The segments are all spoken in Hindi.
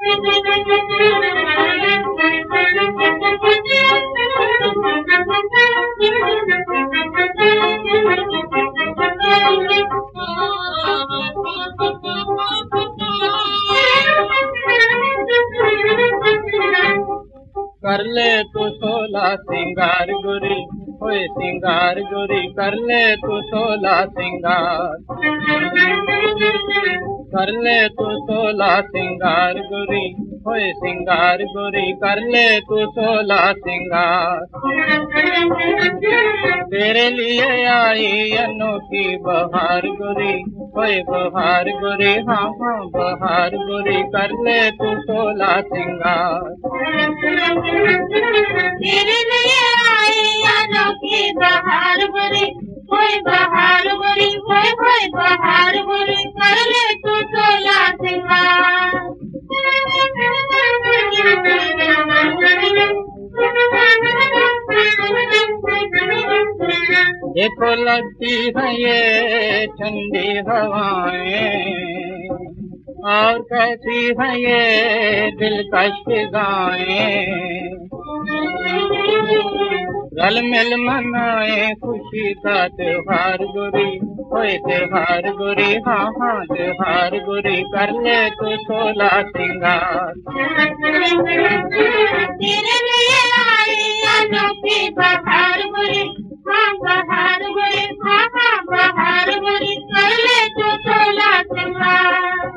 कर ले तू 16 सिंगार गोरी, होए सिंगार गोरी कर ले तू 16 सिंगार। कर ले तू 16 सिंगार गोरी, होए सिंगार गोरी कर ले तू 16 सिंगार। तेरे लिए आई अनोखी बहार गोरी, होए बहार गोरी हाँ हाँ बहार गोरी कर ले तू 16 सिंगार। तेरे लिए आई अनोखी बहार गोरी, होए बहार गोरी होए बहार गोरी कर ले तू 16 सिंगार। देखो लगती है ये ठंडी हवाएं और कैसी है ये दिलकश फिजाएं। रल मिल मनाए खुशी का त्योहार गोरी, होए त्योहार गोरी हाँ हाँ त्योहार गोरी कर ले तू 16 सिंगार। तेरे लिए आई अनोखी बहार गोरी, हाँ बहार गोरी हाँ हाँ बहार गोरी कर ले तू 16 सिंगार।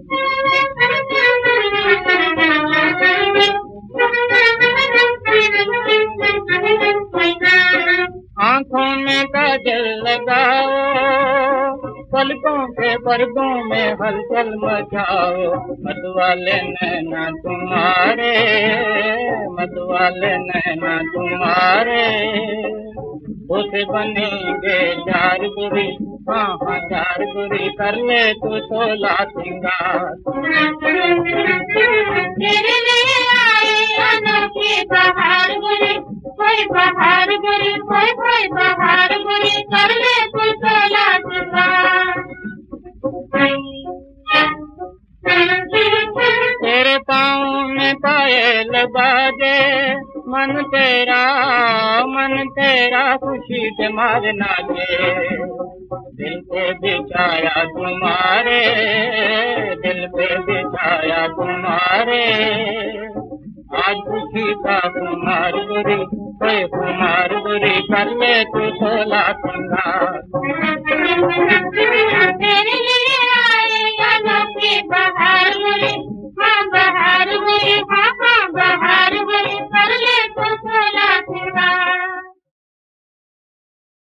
आँखों में काजल लगाओ, पलकों के पर्दों में हलचल मचाओ। मतवाले नैना तुम्हारे, मतवाले नैना तुम्हारे उसे बनेंगे जार गोरी हाँ हाँ जार गोरी कर ले तू 16 सिंगार। तेरे लिए आई अनोखी बहार गोरी, होए बहार गोरी होए बहार गोरी कर ले तू 16 सिंगार। तेरे पाँव में पायल बाजे, मन तेरा खुशी से मार नाचे। दिल पे बिछाया तुम्हारे, दिल पे बिछाया तुम्हारे आज खुशी का कुमार गोरी, होए कुमार गोरी कर ले तू 16 सिंगार। तेरे लिए आई अनोखी बहार गोरी,